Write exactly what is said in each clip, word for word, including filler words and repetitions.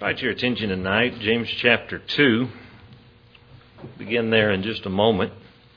Invite your attention tonight, James chapter two. We'll begin there in just a moment.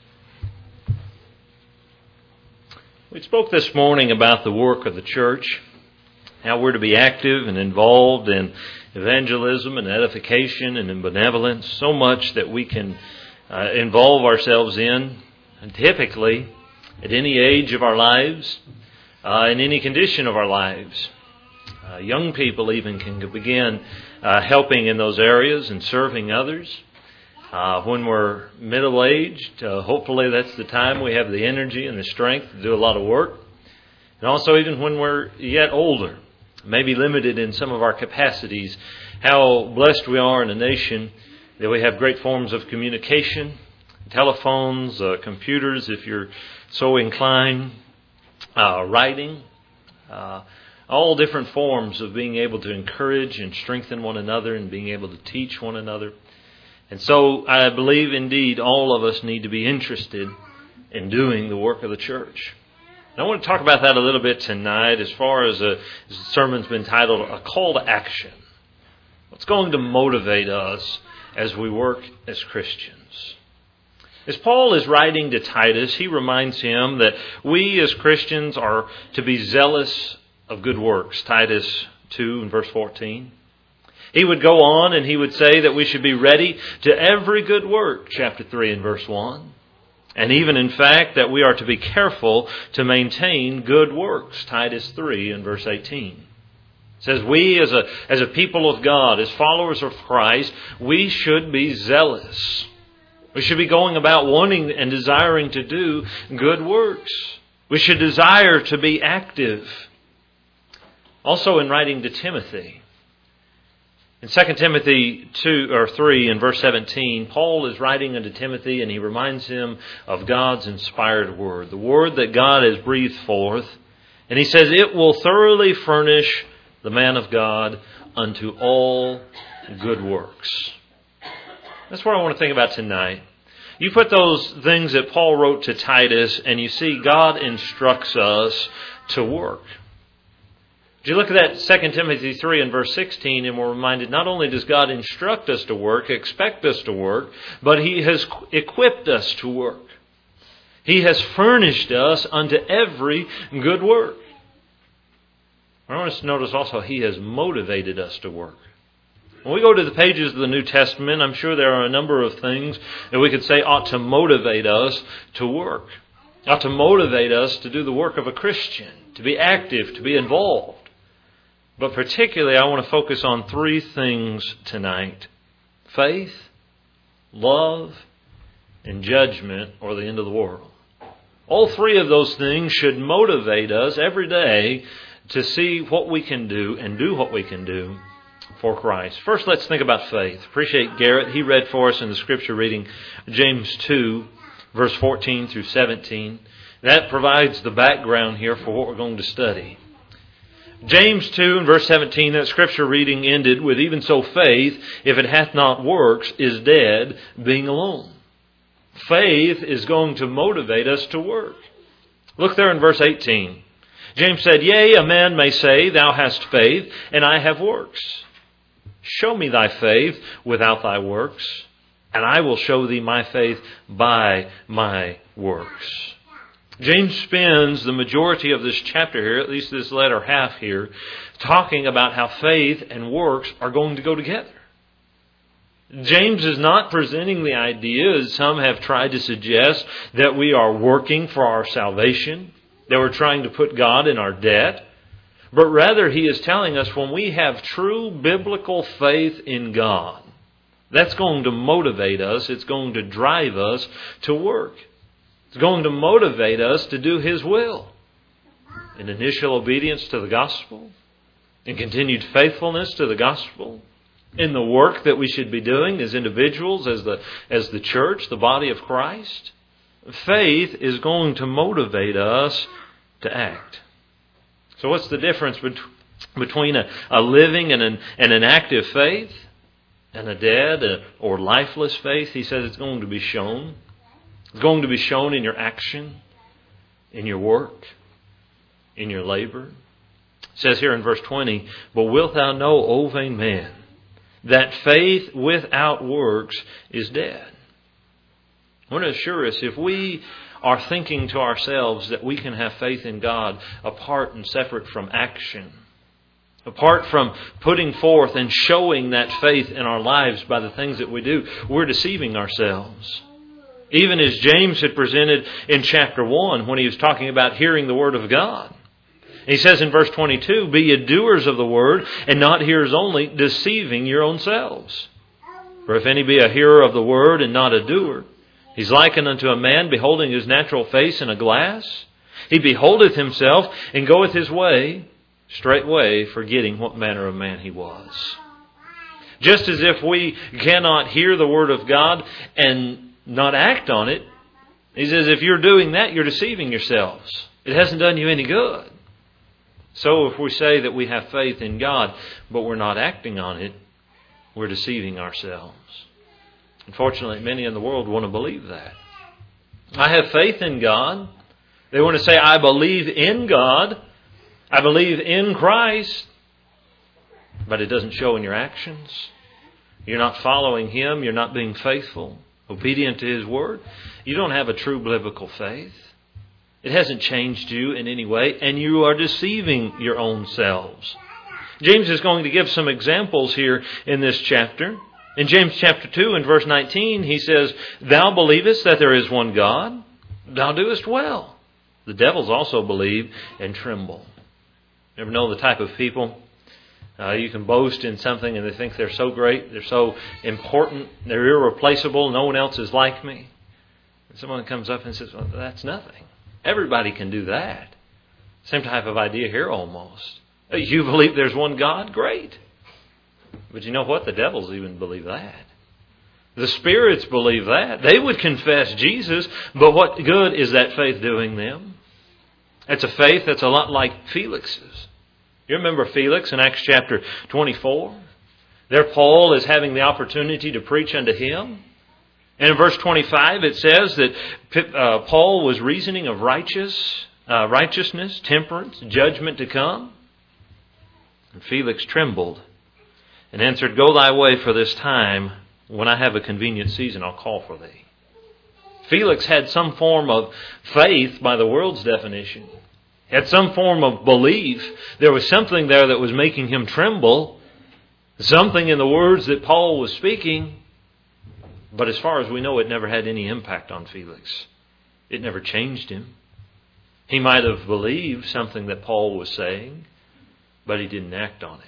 We spoke this morning about the work of the church, how we're to be active and involved in evangelism and edification and in benevolence, so much that we can uh, involve ourselves in, and typically at any age of our lives, uh, in any condition of our lives. Uh, young people even can begin uh, helping in those areas and serving others. Uh, when we're middle-aged, uh, hopefully that's the time we have the energy and the strength to do a lot of work. And also even when we're yet older, maybe limited in some of our capacities, how blessed we are in a nation that we have great forms of communication, telephones, uh, computers if you're so inclined, uh, writing, uh all different forms of being able to encourage and strengthen one another and being able to teach one another. And so I believe indeed all of us need to be interested in doing the work of the church. And I want to talk about that a little bit tonight as far as a, as the sermon's been titled, A Call to Action. What's going to motivate us as we work as Christians? As Paul is writing to Titus, he reminds him that we as Christians are to be zealous of good works, Titus two and verse fourteen. He would go on and he would say that we should be ready to every good work, chapter three and verse one. And even in fact that we are to be careful to maintain good works, Titus three and verse eighteen. It says we as a, as a people of God, as followers of Christ, we should be zealous. We should be going about wanting and desiring to do good works. We should desire to be active. Also in writing to Timothy, in Second Timothy two or three and verse seventeen, Paul is writing unto Timothy and he reminds him of God's inspired word, the word that God has breathed forth. And he says, it will thoroughly furnish the man of God unto all good works. That's what I want to think about tonight. You put those things that Paul wrote to Titus and you see God instructs us to work. You look at that Second Timothy three and verse sixteen and we're reminded not only does God instruct us to work, expect us to work, but He has equipped us to work. He has furnished us unto every good work. I want us to notice also He has motivated us to work. When we go to the pages of the New Testament, I'm sure there are a number of things that we could say ought to motivate us to work. Ought to motivate us to do the work of a Christian, to be active, to be involved. But particularly, I want to focus on three things tonight. Faith, love, and judgment, or the end of the world. All three of those things should motivate us every day to see what we can do and do what we can do for Christ. First, let's think about faith. Appreciate Garrett. He read for us in the scripture reading James two, verse fourteen through seventeen. That provides the background here for what we're going to study. James two and verse seventeen, that scripture reading ended with, even so faith, if it hath not works, is dead, being alone. Faith is going to motivate us to work. Look there in verse eighteen. James said, yea, a man may say, thou hast faith, and I have works. Show me thy faith without thy works, and I will show thee my faith by my works. James spends the majority of this chapter here, at least this latter half here, talking about how faith and works are going to go together. James is not presenting the idea, as some have tried to suggest, that we are working for our salvation, that we're trying to put God in our debt. But rather, he is telling us when we have true biblical faith in God, that's going to motivate us, it's going to drive us to work. It's going to motivate us to do His will in initial obedience to the gospel, in continued faithfulness to the gospel, in the work that we should be doing as individuals, as the, as the church, the body of Christ. Faith is going to motivate us to act. So what's the difference bet- between a, a living and an, and an active faith and a dead or lifeless faith? He says it's going to be shown. It's going to be shown in your action, in your work, in your labor. It says here in verse twenty, but wilt thou know, O vain man, that faith without works is dead. I want to assure us, if we are thinking to ourselves that we can have faith in God apart and separate from action, apart from putting forth and showing that faith in our lives by the things that we do, we're deceiving ourselves. Even as James had presented in chapter one when he was talking about hearing the Word of God. He says in verse twenty-two, "Be ye doers of the Word, and not hearers only, deceiving your own selves. For if any be a hearer of the Word and not a doer, he's likened unto a man beholding his natural face in a glass. He beholdeth himself, and goeth his way, straightway forgetting what manner of man he was." Just as if we cannot hear the Word of God and not act on it, he says if you're doing that, you're deceiving yourselves. It hasn't done you any good. So if we say that we have faith in God, but we're not acting on it, we're deceiving ourselves. Unfortunately, many in the world want to believe that. I have faith in God. They want to say, I believe in God. I believe in Christ. But it doesn't show in your actions. You're not following Him. You're not being faithful, obedient to His Word. You don't have a true biblical faith. It hasn't changed you in any way, and you are deceiving your own selves. James is going to give some examples here in this chapter. In James chapter two and verse nineteen, he says, "Thou believest that there is one God, thou doest well. The devils also believe and tremble." You ever know the type of people? Uh, you can boast in something and they think they're so great, they're so important, they're irreplaceable, no one else is like me. And someone comes up and says, "Well, that's nothing. Everybody can do that." Same type of idea here almost. You believe there's one God? Great. But you know what? The devils even believe that. The spirits believe that. They would confess Jesus, but what good is that faith doing them? It's a faith that's a lot like Felix's. You remember Felix in Acts chapter twenty-four? There Paul is having the opportunity to preach unto him. And in verse twenty-five it says that uh, Paul was reasoning of righteous, uh, righteousness, temperance, judgment to come. And Felix trembled and answered, "Go thy way for this time. When I have a convenient season, I'll call for thee." Felix had some form of faith by the world's definition. He had some form of belief. There was something there that was making him tremble. Something in the words that Paul was speaking. But as far as we know, it never had any impact on Felix. It never changed him. He might have believed something that Paul was saying, but he didn't act on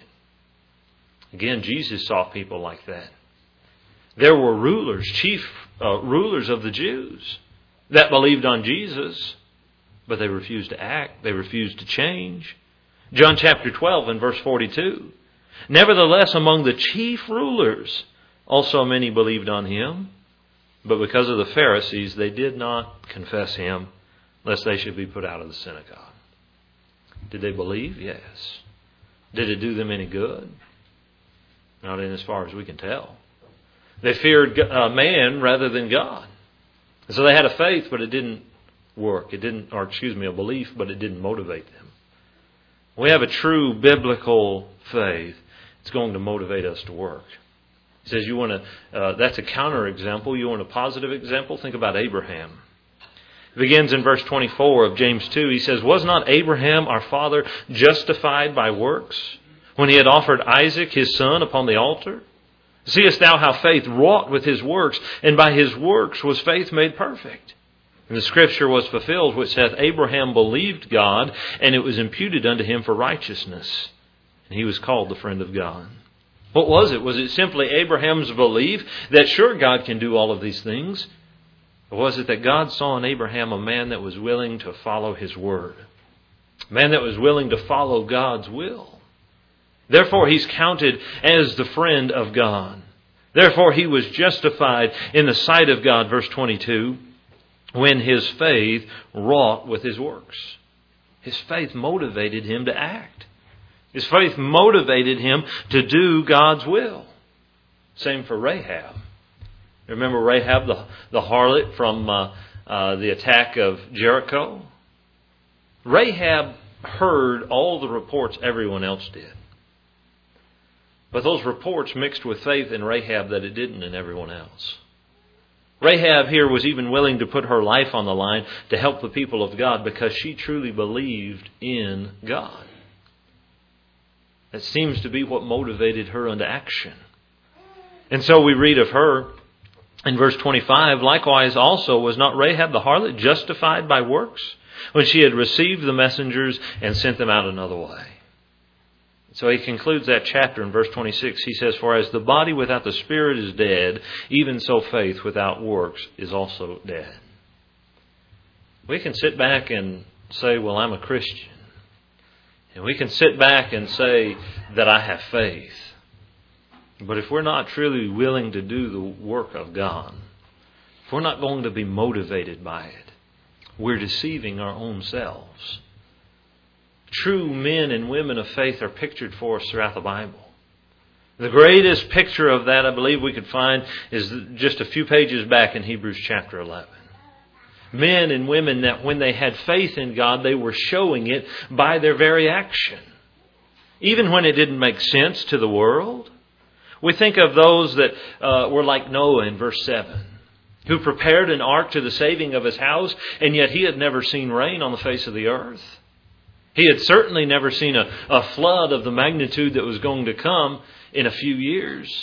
it. Again, Jesus saw people like that. There were rulers, chief uh, rulers of the Jews that believed on Jesus, but they refused to act. They refused to change. John chapter twelve and verse forty-two. "Nevertheless, among the chief rulers also many believed on him, but because of the Pharisees they did not confess him, lest they should be put out of the synagogue." Did they believe? Yes. Did it do them any good? Not in as far as we can tell. They feared uh, man rather than God. And so they had a faith, but it didn't work. It didn't, or excuse me, a belief, but it didn't motivate them. When we have a true biblical faith, it's going to motivate us to work. He says you want to, uh, that's a counter example. You want a positive example? Think about Abraham. It begins in verse twenty-four of James two. He says, "Was not Abraham our father justified by works when he had offered Isaac his son upon the altar? Seest thou how faith wrought with his works, and by his works was faith made perfect? And the scripture was fulfilled, which saith, Abraham believed God, and it was imputed unto him for righteousness. And he was called the friend of God." What was it? Was it simply Abraham's belief that sure God can do all of these things? Or was it that God saw in Abraham a man that was willing to follow his word? A man that was willing to follow God's will. Therefore he's counted as the friend of God. Therefore he was justified in the sight of God, verse twenty-two, when his faith wrought with his works. His faith motivated him to act. His faith motivated him to do God's will. Same for Rahab. Remember Rahab, the, the harlot from uh, uh, the attack of Jericho? Rahab heard all the reports everyone else did. But those reports mixed with faith in Rahab that it didn't in everyone else. Rahab here was even willing to put her life on the line to help the people of God because she truly believed in God. That seems to be what motivated her into action. And so we read of her in verse twenty-five, likewise also was not Rahab the harlot justified by works when she had received the messengers and sent them out another way? So he concludes that chapter in verse twenty-six. He says, for as the body without the spirit is dead, even so faith without works is also dead. We can sit back and say, well, I'm a Christian. And we can sit back and say that I have faith. But if we're not truly willing to do the work of God, if we're not going to be motivated by it, we're deceiving our own selves. True men and women of faith are pictured for us throughout the Bible. The greatest picture of that, I believe we could find, is just a few pages back in Hebrews chapter eleven. Men and women that when they had faith in God, they were showing it by their very action. Even when it didn't make sense to the world. We think of those that uh, were like Noah in verse seven, who prepared an ark to the saving of his house, and yet he had never seen rain on the face of the earth. He had certainly never seen a, a flood of the magnitude that was going to come in a few years.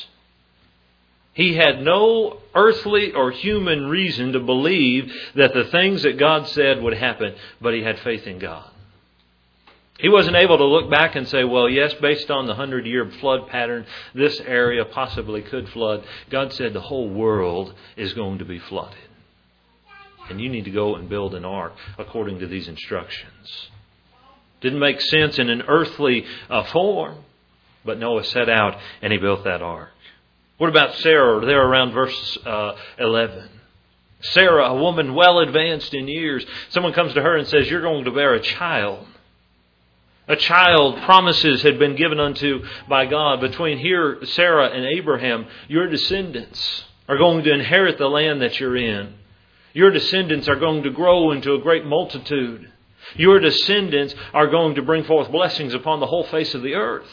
He had no earthly or human reason to believe that the things that God said would happen, but he had faith in God. He wasn't able to look back and say, well, yes, based on the hundred-year flood pattern, this area possibly could flood. God said the whole world is going to be flooded. And you need to go and build an ark according to these instructions. Didn't make sense in an earthly uh, form, but Noah set out and he built that ark. What about Sarah? There around verse uh, eleven. Sarah, a woman well advanced in years. Someone comes to her and says, you're going to bear a child. A child, promises had been given unto by God. Between here, Sarah and Abraham, your descendants are going to inherit the land that you're in. Your descendants are going to grow into a great multitude. Your descendants are going to bring forth blessings upon the whole face of the earth.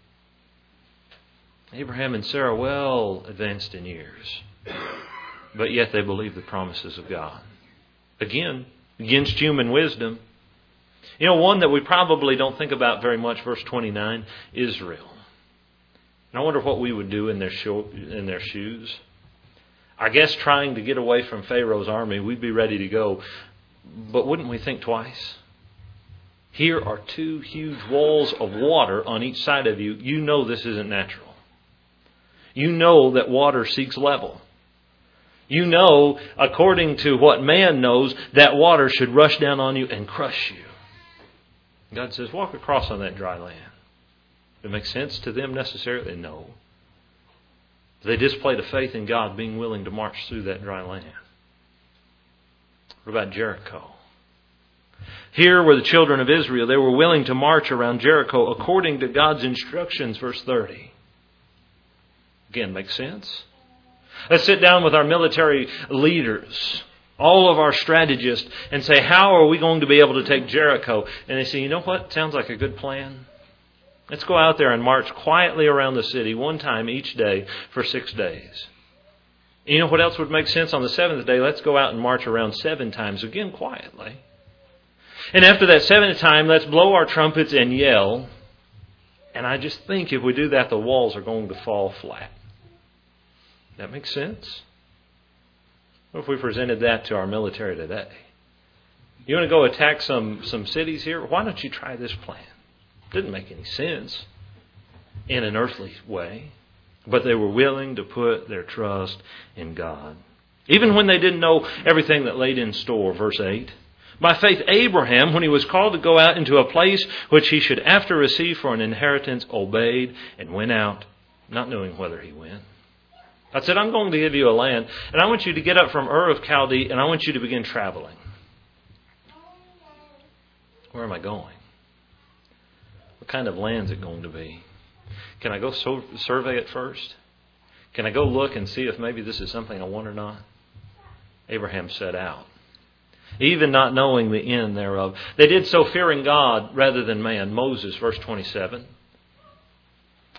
Abraham and Sarah well advanced in years, but yet they believed the promises of God. Again, against human wisdom. You know, one that we probably don't think about very much, verse twenty-nine, Israel. And I wonder what we would do in their sho- in their shoes. I guess trying to get away from Pharaoh's army, we'd be ready to go. But wouldn't we think twice? Here are two huge walls of water on each side of you. You know this isn't natural. You know that water seeks level. You know, according to what man knows, that water should rush down on you and crush you. God says, walk across on that dry land. Does it make sense to them necessarily? No. They displayed a faith in God, being willing to march through that dry land. What about Jericho? Here were the children of Israel. They were willing to march around Jericho according to God's instructions, verse thirty. Again, makes sense? Let's sit down with our military leaders, all of our strategists, and say, how are we going to be able to take Jericho? And they say, you know what? Sounds like a good plan. Let's go out there and march quietly around the city one time each day for six days. You know what else would make sense on the seventh day? Let's go out and march around seven times, again quietly. And after that seventh time, let's blow our trumpets and yell. And I just think if we do that, the walls are going to fall flat. That makes sense? What if we presented that to our military today? You want to go attack some, some cities here? Why don't you try this plan? Didn't make any sense in an earthly way. But they were willing to put their trust in God. Even when they didn't know everything that laid in store. Verse eight. By faith, Abraham, when he was called to go out into a place which he should after receive for an inheritance, obeyed and went out, not knowing whither he went. I said, I'm going to give you a land, and I want you to get up from Ur of Chaldee, and I want you to begin traveling. Where am I going? What kind of land is it going to be? Can I go so- survey it first? Can I go look and see if maybe this is something I want or not? Abraham set out, even not knowing the end thereof. They did so fearing God rather than man. Moses, verse twenty-seven.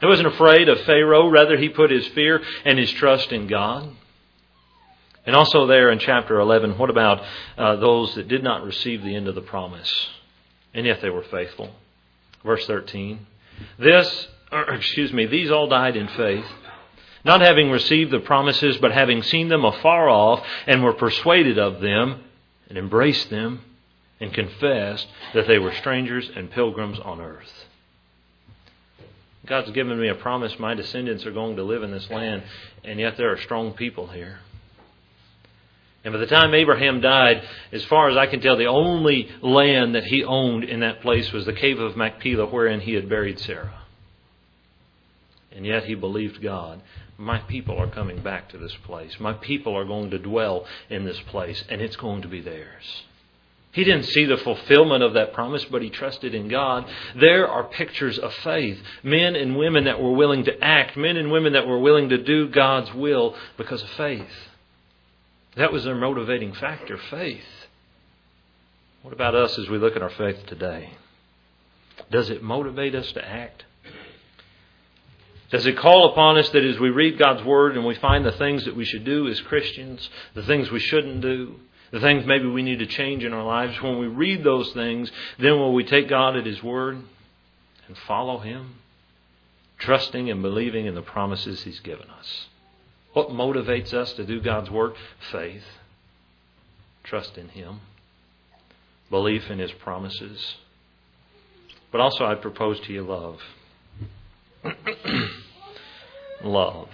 He wasn't afraid of Pharaoh. Rather, he put his fear and his trust in God. And also there in chapter eleven, what about uh, those that did not receive the end of the promise, and yet they were faithful? Verse thirteen. This, or excuse me, these all died in faith, not having received the promises, but having seen them afar off, and were persuaded of them, and embraced them, and confessed that they were strangers and pilgrims on earth. God's given me a promise. My descendants are going to live in this land, and yet there are strong people here. And by the time Abraham died, as far as I can tell, the only land that he owned in that place was the cave of Machpelah, wherein he had buried Sarah. And yet he believed God. My people are coming back to this place. My people are going to dwell in this place, and it's going to be theirs. He didn't see the fulfillment of that promise, but he trusted in God. There are pictures of faith. Men and women that were willing to act. Men and women that were willing to do God's will because of faith. That was their motivating factor, faith. What about us as we look at our faith today? Does it motivate us to act? Does it call upon us that as we read God's Word and we find the things that we should do as Christians, the things we shouldn't do, the things maybe we need to change in our lives, when we read those things, then will we take God at His Word and follow Him, trusting and believing in the promises He's given us? What motivates us to do God's work? Faith. Trust in Him. Belief in His promises. But also I'd propose to you love. Love.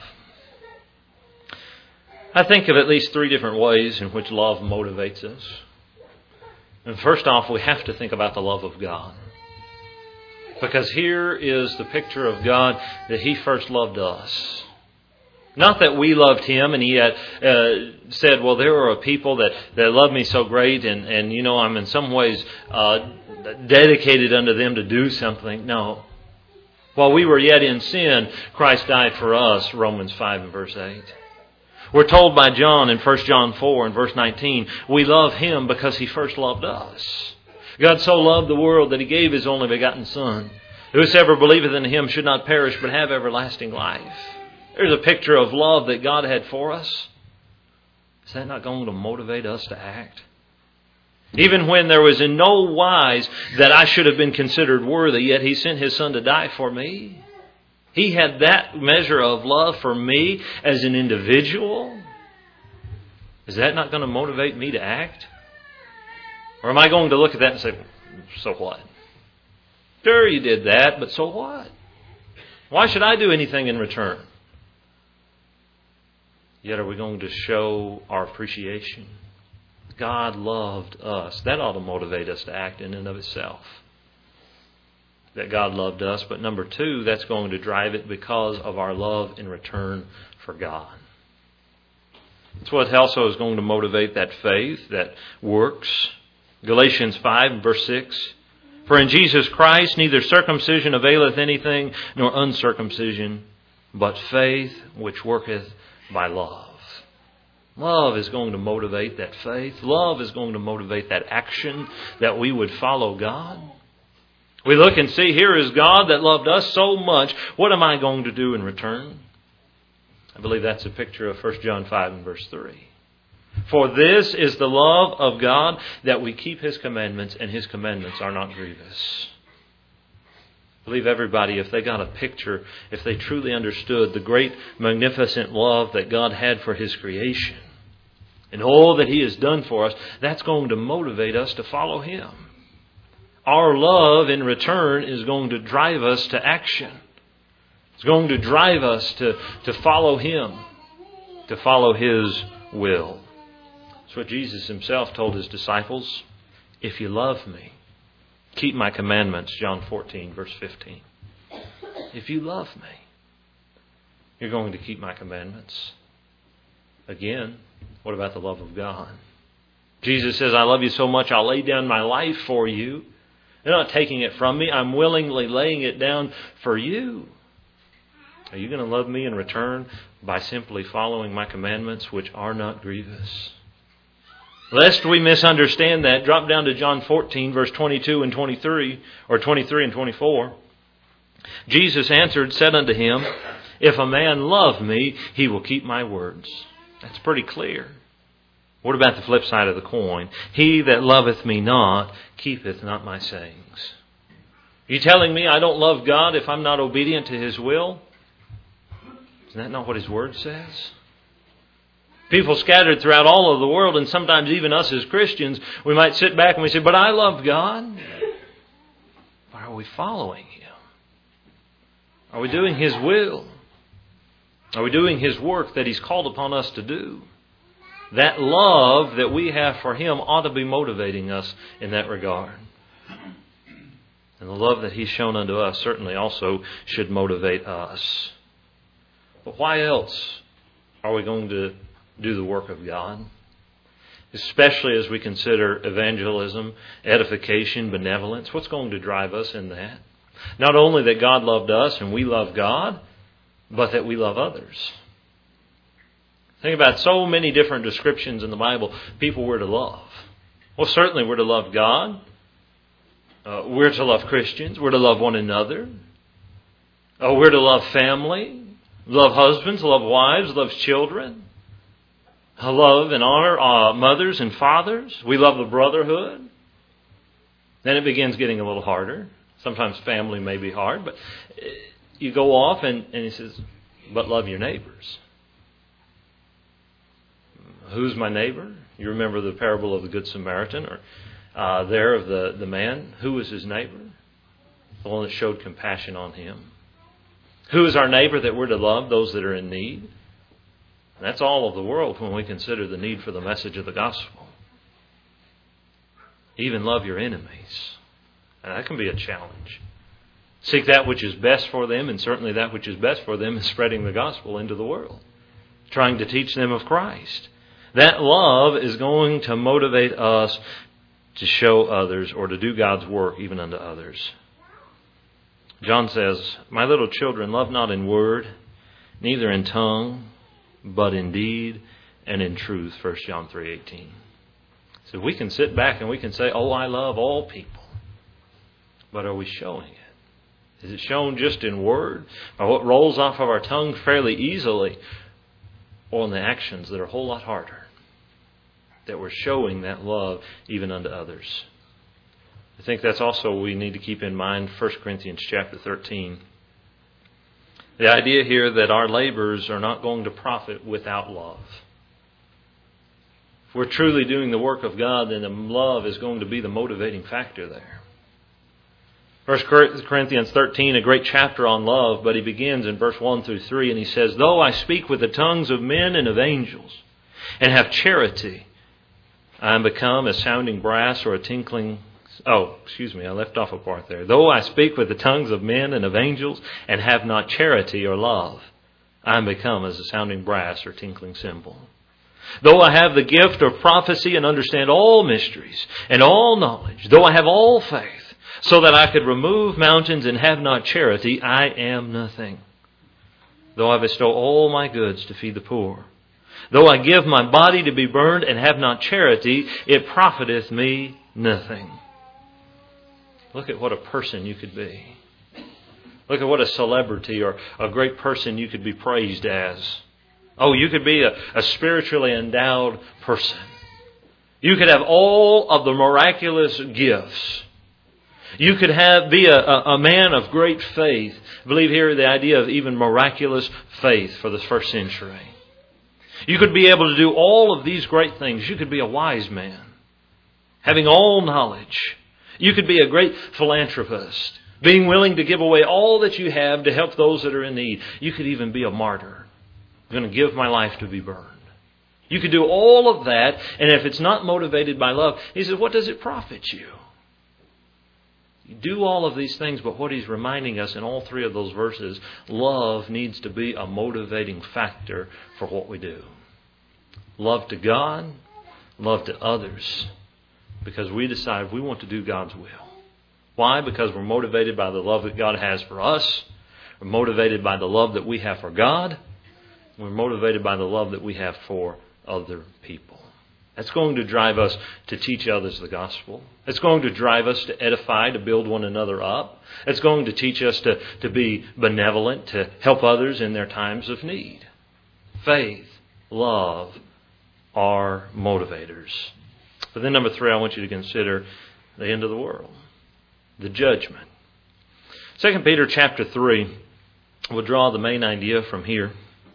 I think of at least three different ways in which love motivates us. And first off, we have to think about the love of God. Because here is the picture of God that He first loved us. Not that we loved Him and He had uh, said, well, there are people that, that love me so great and, and, you know, I'm in some ways uh, dedicated unto them to do something. No. While we were yet in sin, Christ died for us, Romans five and verse eight. We're told by John in First John four and verse nineteen, we love Him because He first loved us. God so loved the world that He gave His only begotten Son. Whosoever believeth in Him should not perish but have everlasting life. There's a picture of love that God had for us. Is that not going to motivate us to act? Even when there was in no wise that I should have been considered worthy, yet He sent His Son to die for me. He had that measure of love for me as an individual. Is that not going to motivate me to act? Or am I going to look at that and say, so what? Sure, you did that, but so what? Why should I do anything in return? Yet are we going to show our appreciation? God loved us. That ought to motivate us to act in and of itself. That God loved us. But number two, that's going to drive it because of our love in return for God. That's what also is going to motivate that faith, that works. Galatians five and verse six. For in Jesus Christ neither circumcision availeth anything, nor uncircumcision, but faith which worketh by love. Love is going to motivate that faith. Love is going to motivate that action that we would follow God. We look and see, here is God that loved us so much. What am I going to do in return? I believe that's a picture of First John five and verse three. For this is the love of God, that we keep His commandments, and His commandments are not grievous. I believe everybody, if they got a picture, if they truly understood the great, magnificent love that God had for His creation, and all that He has done for us, that's going to motivate us to follow Him. Our love in return is going to drive us to action. It's going to drive us to, to follow Him, to follow His will. That's what Jesus Himself told His disciples. If you love me, keep my commandments, John fourteen, verse fifteen. If you love me, you're going to keep my commandments. Again, what about the love of God? Jesus says, I love you so much, I'll lay down my life for you. They're not taking it from me. I'm willingly laying it down for you. Are you going to love me in return by simply following my commandments, which are not grievous? Lest we misunderstand that, drop down to John fourteen, verse twenty-two and twenty-three, or twenty-three and twenty-four. Jesus answered, said unto him, If a man love me, he will keep my words. That's pretty clear. What about the flip side of the coin? He that loveth me not, keepeth not my sayings. Are you telling me I don't love God if I'm not obedient to His will? Isn't that not what His Word says? People scattered throughout all of the world, and sometimes even us as Christians, we might sit back and we say, but I love God. But are we following Him? Are we doing His will? Are we doing His work that He's called upon us to do? That love that we have for Him ought to be motivating us in that regard. And the love that He's shown unto us certainly also should motivate us. But why else are we going to do the work of God? Especially as we consider evangelism, edification, benevolence. What's going to drive us in that? Not only that God loved us and we love God, but that we love others. Think about so many different descriptions in the Bible people were to love. Well, certainly we're to love God. Uh, we're to love Christians. We're to love one another. Uh, we're to love family. Love husbands, love wives, love children. Uh, love and honor uh, mothers and fathers. We love the brotherhood. Then it begins getting a little harder. Sometimes family may be hard, but you go off and, and he says, but love your neighbors. Who's my neighbor? You remember the parable of the Good Samaritan, or uh, there of the, the man. Who was his neighbor? The one that showed compassion on him. Who is our neighbor that we're to love? Those that are in need. And that's all of the world when we consider the need for the message of the gospel. Even love your enemies. And that can be a challenge. Seek that which is best for them, and certainly that which is best for them is spreading the gospel into the world. Trying to teach them of Christ. That love is going to motivate us to show others or to do God's work even unto others. John says, My little children, love not in word, neither in tongue, but in deed and in truth. First John three eighteen. So we can sit back and we can say, oh, I love all people. But are we showing it? Is it shown just in word, by what rolls off of our tongue fairly easily, or in the actions that are a whole lot harder? That we're showing that love even unto others. I think that's also what we need to keep in mind. First Corinthians chapter thirteen. The idea here that our labors are not going to profit without love. If we're truly doing the work of God, then the love is going to be the motivating factor there. First Corinthians thirteen, a great chapter on love, but he begins in verse one through three, and he says, Though I speak with the tongues of men and of angels, and have charity, I am become as sounding brass or a tinkling... Oh, excuse me, I left off a part there. Though I speak with the tongues of men and of angels, and have not charity or love, I am become as a sounding brass or tinkling cymbal. Though I have the gift of prophecy and understand all mysteries and all knowledge, though I have all faith, so that I could remove mountains and have not charity, I am nothing. Though I bestow all my goods to feed the poor, though I give my body to be burned and have not charity, it profiteth me nothing. Look at what a person you could be. Look at what a celebrity or a great person you could be praised as. Oh, you could be a, a spiritually endowed person. You could have all of the miraculous gifts. You could have be a, a, a man of great faith. I believe here the idea of even miraculous faith for the first century. You could be able to do all of these great things. You could be a wise man, having all knowledge. You could be a great philanthropist, being willing to give away all that you have to help those that are in need. You could even be a martyr. I'm going to give my life to be burned. You could do all of that, and if it's not motivated by love, he says, what does it profit you? You do all of these things, but what he's reminding us in all three of those verses, love needs to be a motivating factor for what we do. Love to God, love to others, because we decide we want to do God's will. Why? Because we're motivated by the love that God has for us. We're motivated by the love that we have for God. We're motivated by the love that we have for other people. That's going to drive us to teach others the gospel. It's going to drive us to edify, to build one another up. It's going to teach us to, to be benevolent, to help others in their times of need. Faith, love are motivators. But then number three, I want you to consider the end of the world, the judgment. Second Peter chapter three, we'll draw the main idea from here.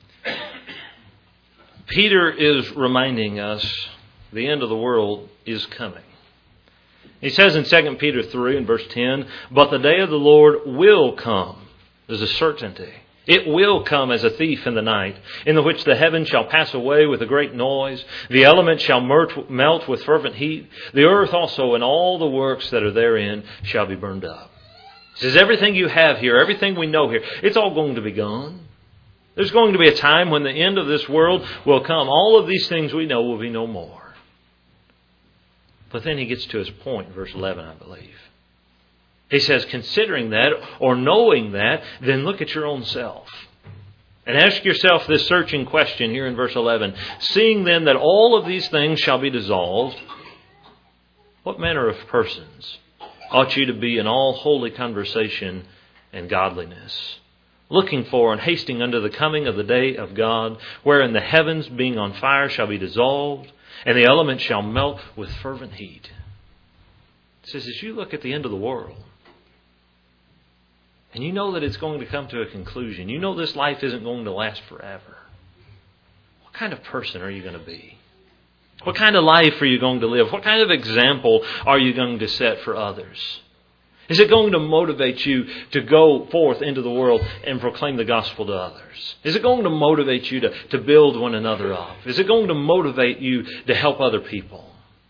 Peter is reminding us the end of the world is coming. He says in Second Peter three and verse ten, but the day of the Lord will come. There's a certainty. It will come as a thief in the night, in the which the heavens shall pass away with a great noise. The elements shall melt with fervent heat. The earth also and all the works that are therein shall be burned up. He says everything you have here, everything we know here, it's all going to be gone. There's going to be a time when the end of this world will come. All of these things we know will be no more. But then he gets to his point, verse eleven, I believe. He says, considering that or knowing that, then look at your own self. And ask yourself this searching question here in verse eleven. Seeing then that all of these things shall be dissolved, what manner of persons ought you to be in all holy conversation and godliness? Looking for and hasting unto the coming of the day of God, wherein the heavens being on fire shall be dissolved, and the elements shall melt with fervent heat. It says, as you look at the end of the world, and you know that it's going to come to a conclusion, you know this life isn't going to last forever, what kind of person are you going to be? What kind of life are you going to live? What kind of example are you going to set for others? Is it going to motivate you to go forth into the world and proclaim the gospel to others? Is it going to motivate you to, to build one another up? Is it going to motivate you to help other people?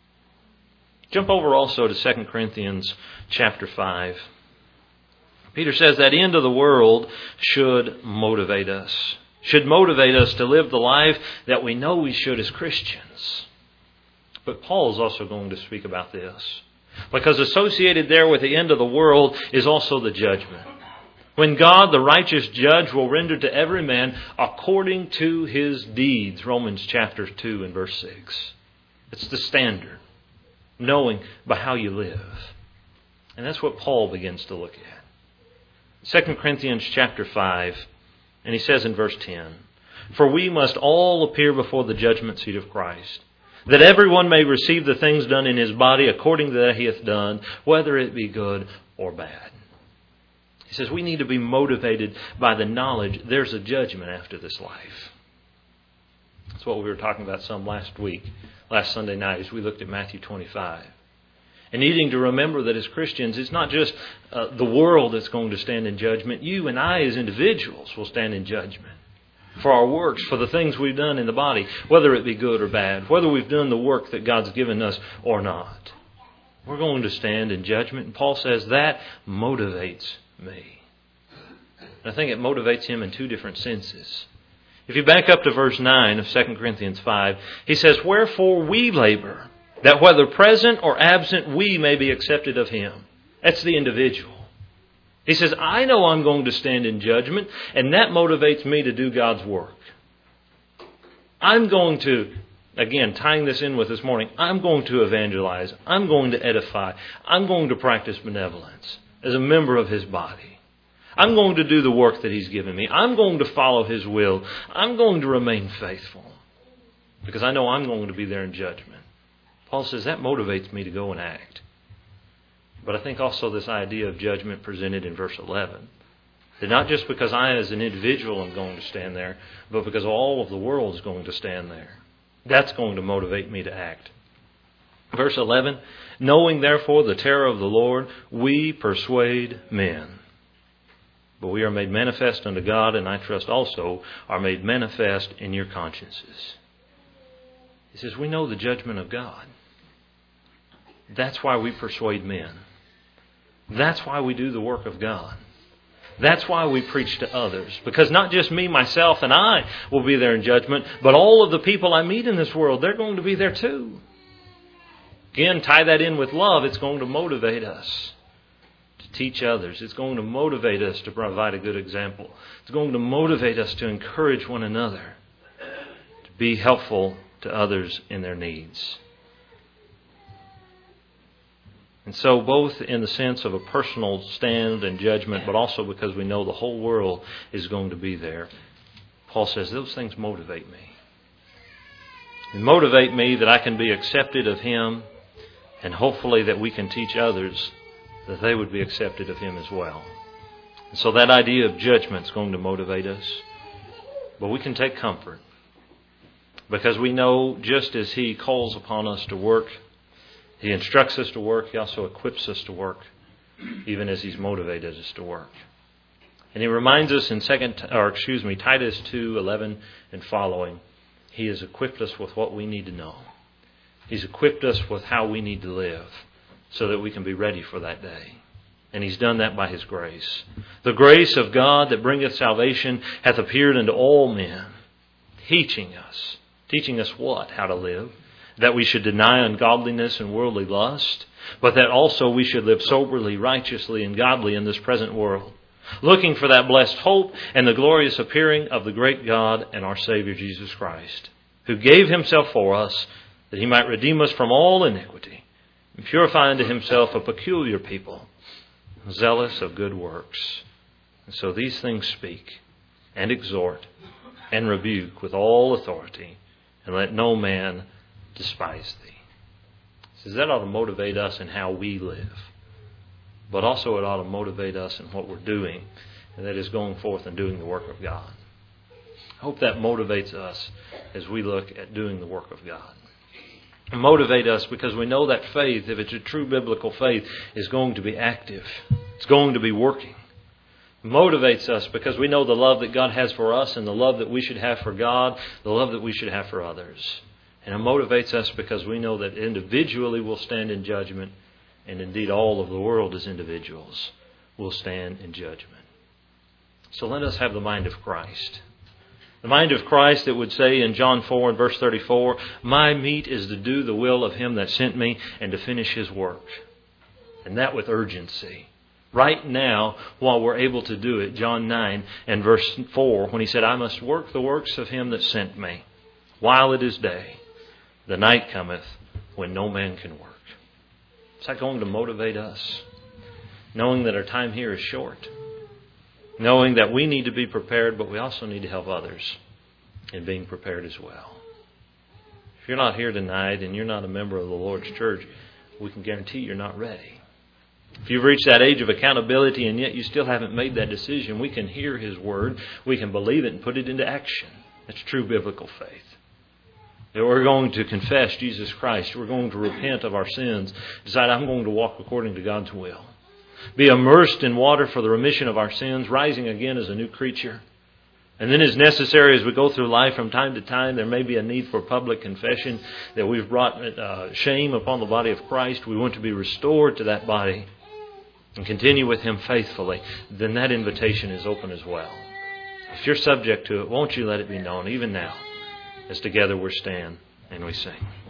Jump over also to Second Corinthians chapter five. Peter says that end of the world should motivate us. Should motivate us to live the life that we know we should as Christians. But Paul is also going to speak about this. Because associated there with the end of the world is also the judgment. When God, the righteous judge, will render to every man according to his deeds. Romans chapter two and verse six. It's the standard. Knowing by how you live. And that's what Paul begins to look at. Second Corinthians chapter five. And he says in verse ten. For we must all appear before the judgment seat of Christ, that everyone may receive the things done in his body according to that he hath done, whether it be good or bad. He says we need to be motivated by the knowledge there's a judgment after this life. That's what we were talking about some last week, last Sunday night, as we looked at Matthew twenty-five. And needing to remember that as Christians, it's not just uh, the world that's going to stand in judgment. You and I as individuals will stand in judgment. For our works, for the things we've done in the body, whether it be good or bad, whether we've done the work that God's given us or not. We're going to stand in judgment. And Paul says that motivates me. And I think it motivates him in two different senses. If you back up to verse nine of Second Corinthians five, he says, wherefore we labor, that whether present or absent we may be accepted of him. That's the individual. He says, I know I'm going to stand in judgment, and that motivates me to do God's work. I'm going to, again, tying this in with this morning, I'm going to evangelize. I'm going to edify. I'm going to practice benevolence as a member of his body. I'm going to do the work that he's given me. I'm going to follow his will. I'm going to remain faithful because I know I'm going to be there in judgment. Paul says that motivates me to go and act. But I think also this idea of judgment presented in verse eleven. That not just because I as an individual am going to stand there, but because all of the world is going to stand there. That's going to motivate me to act. Verse eleven, knowing therefore the terror of the Lord, we persuade men. But we are made manifest unto God, and I trust also are made manifest in your consciences. He says, we know the judgment of God. That's why we persuade men. That's why we do the work of God. That's why we preach to others. Because not just me, myself, and I will be there in judgment, but all of the people I meet in this world, they're going to be there too. Again, tie that in with love. It's going to motivate us to teach others. It's going to motivate us to provide a good example. It's going to motivate us to encourage one another, to be helpful to others in their needs. And so both in the sense of a personal stand and judgment, but also because we know the whole world is going to be there, Paul says those things motivate me. They motivate me that I can be accepted of Him, and hopefully that we can teach others that they would be accepted of Him as well. And so that idea of judgment is going to motivate us. But we can take comfort, because we know just as He calls upon us to work, He instructs us to work, He also equips us to work, even as He's motivated us to work. And He reminds us in second, or excuse me, Titus two eleven and following, He has equipped us with what we need to know. He's equipped us with how we need to live so that we can be ready for that day. And He's done that by His grace. The grace of God that bringeth salvation hath appeared unto all men, teaching us. Teaching us what? How to live. That we should deny ungodliness and worldly lust, but that also we should live soberly, righteously, and godly in this present world, looking for that blessed hope and the glorious appearing of the great God and our Savior Jesus Christ, who gave Himself for us, that He might redeem us from all iniquity, and purify unto Himself a peculiar people, zealous of good works. And so these things speak, and exhort, and rebuke with all authority, and let no man despise thee. So that ought to motivate us in how we live. But also it ought to motivate us in what we're doing, and that is going forth and doing the work of God. I hope that motivates us as we look at doing the work of God. And motivate us because we know that faith, if it's a true biblical faith, is going to be active. It's going to be working. It motivates us because we know the love that God has for us and the love that we should have for God, the love that we should have for others. And it motivates us because we know that individually we'll stand in judgment, and indeed all of the world as individuals will stand in judgment. So let us have the mind of Christ. The mind of Christ that would say in John four and verse thirty-four, my meat is to do the will of Him that sent me and to finish His work. And that with urgency. Right now, while we're able to do it, John nine and verse four, when He said, I must work the works of Him that sent me while it is day. The night cometh when no man can work. Is that going to motivate us? Knowing that our time here is short. Knowing that we need to be prepared, but we also need to help others in being prepared as well. If you're not here tonight and you're not a member of the Lord's church, we can guarantee you're not ready. If you've reached that age of accountability and yet you still haven't made that decision, we can hear His word, we can believe it and put it into action. That's true biblical faith. That we're going to confess Jesus Christ. We're going to repent of our sins. Decide I'm going to walk according to God's will. Be immersed in water for the remission of our sins, rising again as a new creature. And then as necessary as we go through life from time to time, there may be a need for public confession that we've brought uh, shame upon the body of Christ. We want to be restored to that body and continue with Him faithfully. Then that invitation is open as well. If you're subject to it, won't you let it be known even now as together we stand and we sing.